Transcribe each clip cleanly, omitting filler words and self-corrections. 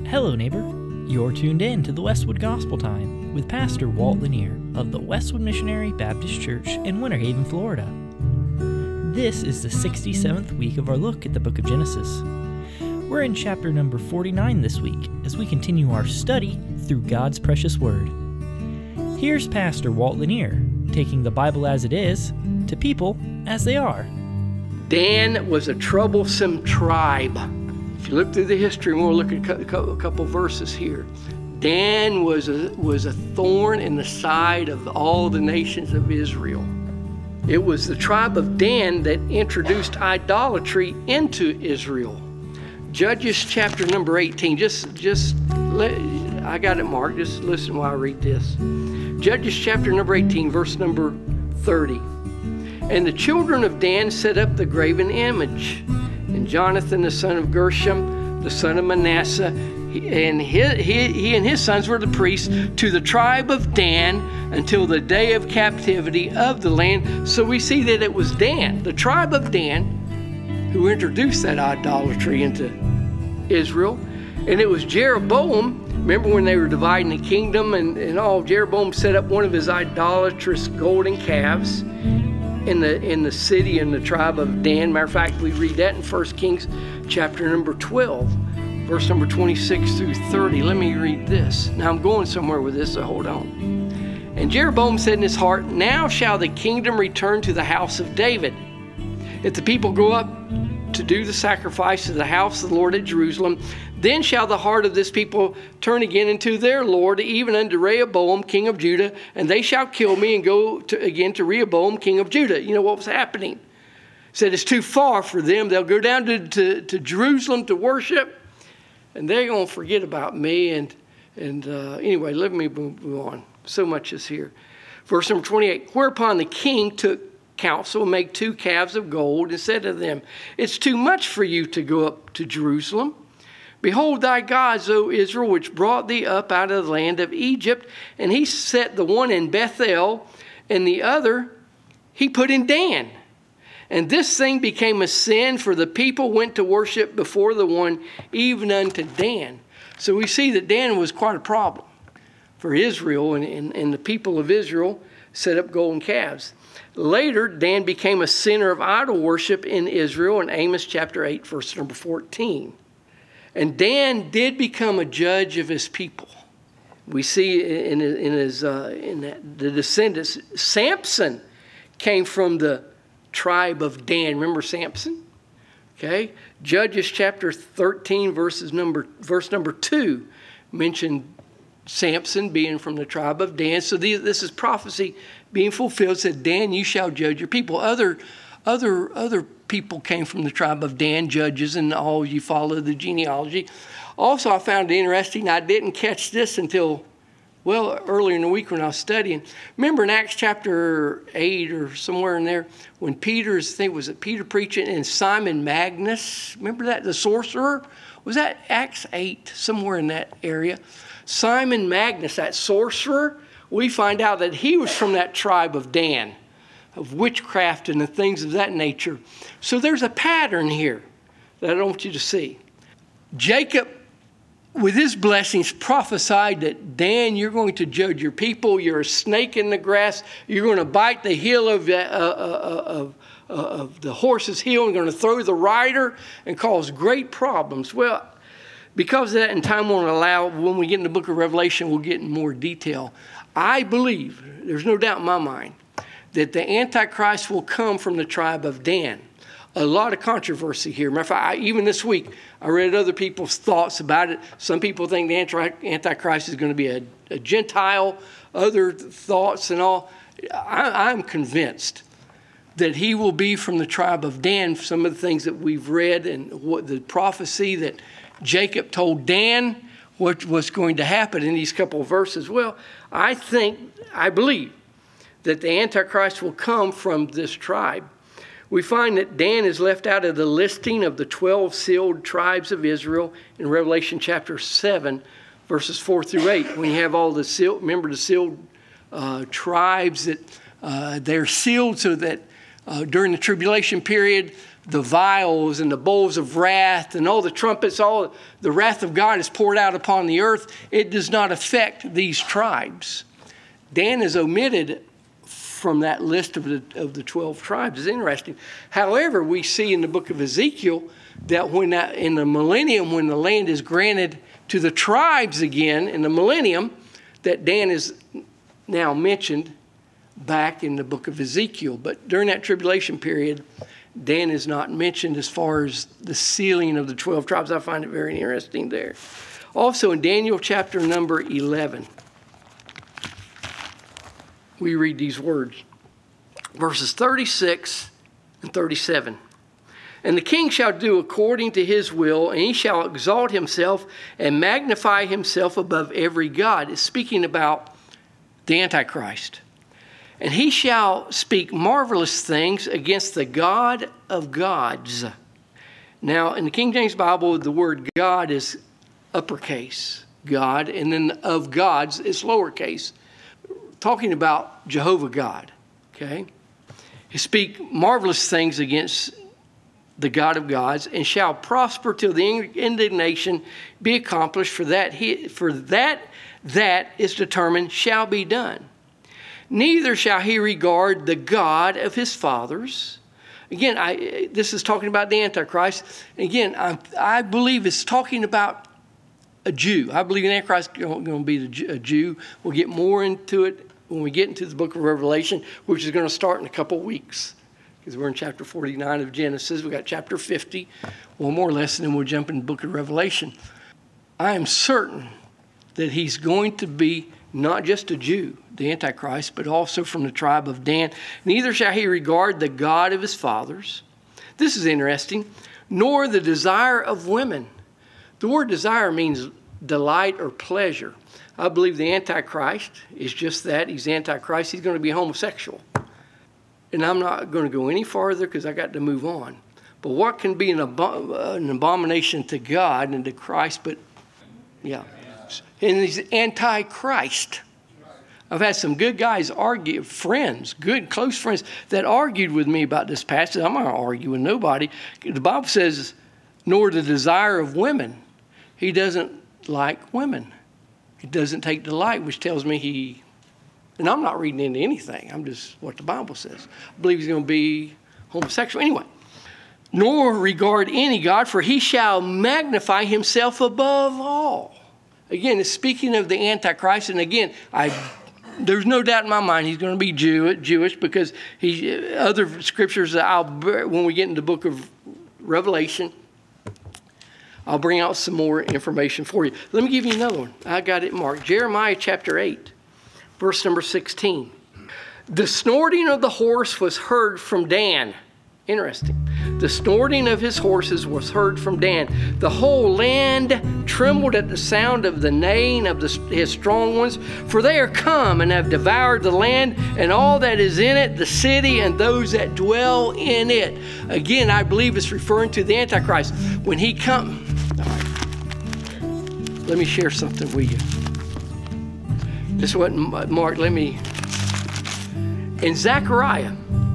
Hello, neighbor. You're tuned in to the Westwood Gospel Time with Pastor Walt Lanier of the Westwood Missionary Baptist Church in Winter Haven, Florida. This is the 67th week of our look at the book of Genesis. We're in chapter number 49 this week as we continue our study through God's precious word. Here's Pastor Walt Lanier taking the Bible as it is to people as they are. Dan was a troublesome tribe. If you look through the history, and we'll look at a couple verses here. Dan was a thorn in the side of all the nations of Israel. It was the tribe of Dan that introduced idolatry into Israel. Judges chapter number 18. I got it marked. Just listen while I read this. Judges chapter number 18, verse number 30. And the children of Dan set up the graven image. And Jonathan, the son of Gershom, the son of Manasseh, he and his sons were the priests to the tribe of Dan until the day of captivity of the land. So we see that it was Dan, the tribe of Dan, who introduced that idolatry into Israel. And it was Jeroboam, remember when they were dividing the kingdom and all, Jeroboam set up one of his idolatrous golden calves in the city in the tribe of Dan. Matter of fact, we read that in 1 Kings chapter number 12, verse number 26 through 30. Let me read this. Now I'm going somewhere with this, so hold on. And Jeroboam said in his heart, now shall the kingdom return to the house of David. If the people go up to do the sacrifice to the house of the Lord at Jerusalem, then shall the heart of this people turn again into their Lord, even unto Rehoboam, king of Judah, and they shall kill me and go again to Rehoboam, king of Judah. You know what was happening? He said it's too far for them. They'll go down to Jerusalem to worship, and they're going to forget about me. And anyway, let me move on. So much is here. Verse number 28, whereupon the king took counsel, make 2 calves of gold, and said to them, it's too much for you to go up to Jerusalem. Behold thy gods, O Israel, which brought thee up out of the land of Egypt. And he set the one in Bethel, and the other he put in Dan. And this thing became a sin, for the people went to worship before the one, even unto Dan. So we see that Dan was quite a problem for Israel, and the people of Israel set up golden calves. Later, Dan became a center of idol worship in Israel in Amos chapter 8, verse number 14. And Dan did become a judge of his people. We see in the descendants, Samson came from the tribe of Dan. Remember Samson? Okay. Judges chapter 13, verse number 2 mentioned Samson being from the tribe of Dan. So this is prophecy being fulfilled. It said, Dan, you shall judge your people. Other people came from the tribe of Dan, judges, and all you follow the genealogy. Also, I found it interesting. I didn't catch this until, earlier in the week when I was studying. Remember in Acts chapter 8 or somewhere in there, when Peter preaching and Simon Magus, remember that, the sorcerer? Was that Acts 8, somewhere in that area? Simon Magus, that sorcerer, we find out that he was from that tribe of Dan, of witchcraft and the things of that nature. So there's a pattern here that I want you to see. Jacob, with his blessings, prophesied that, Dan, you're going to judge your people. You're a snake in the grass. You're going to bite the heel of the horse's heel and going to throw the rider and cause great problems. Well, because of that, and time won't allow, when we get in the book of Revelation, we'll get in more detail. I believe, there's no doubt in my mind, that the Antichrist will come from the tribe of Dan. A lot of controversy here. Matter of fact, even this week, I read other people's thoughts about it. Some people think the Antichrist is going to be a Gentile, other thoughts and all. I'm convinced that he will be from the tribe of Dan. Some of the things that we've read and what the prophecy that Jacob told Dan what was going to happen in these couple of verses. Well, I believe that the Antichrist will come from this tribe. We find that Dan is left out of the listing of the 12 sealed tribes of Israel in Revelation chapter 7, verses 4 through 8. When you have all the sealed, remember the sealed tribes that they're sealed so that during the tribulation period, the vials and the bowls of wrath and all the trumpets, all the wrath of God is poured out upon the earth, it does not affect these tribes. Dan is omitted from that list of the 12 tribes. It's interesting. However, we see in the book of Ezekiel that in the millennium, when the land is granted to the tribes again in the millennium, that Dan is now mentioned back in the book of Ezekiel. But during that tribulation period, Dan is not mentioned as far as the sealing of the 12 tribes. I find it very interesting there. Also in Daniel chapter number 11, we read these words, verses 36 and 37. And the king shall do according to his will, and he shall exalt himself and magnify himself above every god. It's speaking about the Antichrist. And he shall speak marvelous things against the God of gods. Now, in the King James Bible, the word God is uppercase, God, and then of gods is lowercase, talking about Jehovah God, okay? He speak marvelous things against the God of gods, and shall prosper till the indignation be accomplished, for that is determined shall be done. Neither shall he regard the God of his fathers. Again, this is talking about the Antichrist. Again, I believe it's talking about a Jew. I believe the Antichrist is going to be a Jew. We'll get more into it when we get into the book of Revelation, which is going to start in a couple weeks, because we're in chapter 49 of Genesis. We got chapter 50, one more lesson, and we'll jump in the book of Revelation. I am certain that he's going to be not just a Jew, the Antichrist, but also from the tribe of Dan. Neither shall he regard the God of his fathers. This is interesting. Nor the desire of women. The word desire means delight or pleasure. I believe the Antichrist is just that. He's Antichrist. He's going to be homosexual. And I'm not going to go any farther because I got to move on. But what can be an abomination to God and to Christ? But, yeah. And he's Antichrist. I've had some good guys argue, friends, good, close friends, that argued with me about this passage. I'm not going to argue with nobody. The Bible says, nor the desire of women. He doesn't like women. He doesn't take delight, which tells me and I'm not reading into anything. I'm just what the Bible says. I believe he's going to be homosexual. Anyway, nor regard any God, for he shall magnify himself above all. Again, it's speaking of the Antichrist. And again, there's no doubt in my mind he's going to be Jewish because other scriptures when we get into the book of Revelation, I'll bring out some more information for you. Let me give you another one. I got it marked. Jeremiah chapter 8, verse number 16. The snorting of the horse was heard from Dan. Interesting. The snorting of his horses was heard from Dan. The whole land trembled at the sound of the neighing of his strong ones, for they are come and have devoured the land and all that is in it, the city and those that dwell in it. Again, I believe it's referring to the Antichrist. When he comes, let me share something with you. This wasn't marked. In Zechariah,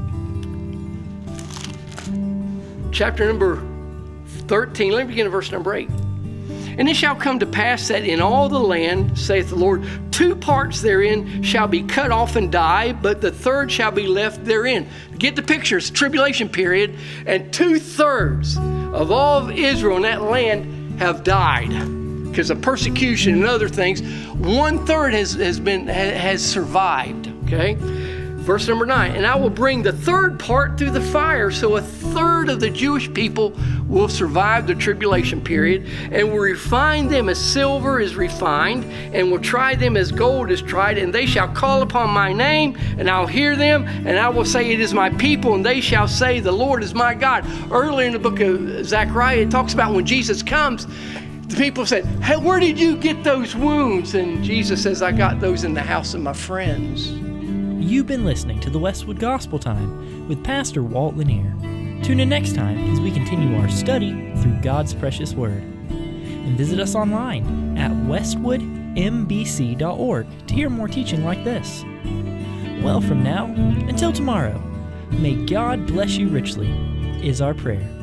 chapter number 13, let me begin at verse number 8. And it shall come to pass that in all the land, saith the Lord, 2 parts therein shall be cut off and die, but the third shall be left therein. Get the picture, it's tribulation period, and 2/3 of all of Israel in that land have died because of persecution and other things. 1/3 has survived, okay? Verse number 9, and I will bring the third part through the fire, so 1/3 of the Jewish people will survive the tribulation period, and will refine them as silver is refined, and will try them as gold is tried, and they shall call upon my name, and I'll hear them, and I will say, it is my people, and they shall say, the Lord is my God. Earlier in the book of Zechariah, it talks about when Jesus comes, the people said, hey, where did you get those wounds? And Jesus says, I got those in the house of my friends. You've been listening to the Westwood Gospel Time with Pastor Walt Lanier. Tune in next time as we continue our study through God's precious Word. And visit us online at westwoodmbc.org to hear more teaching like this. Well, from now until tomorrow, may God bless you richly. is our prayer.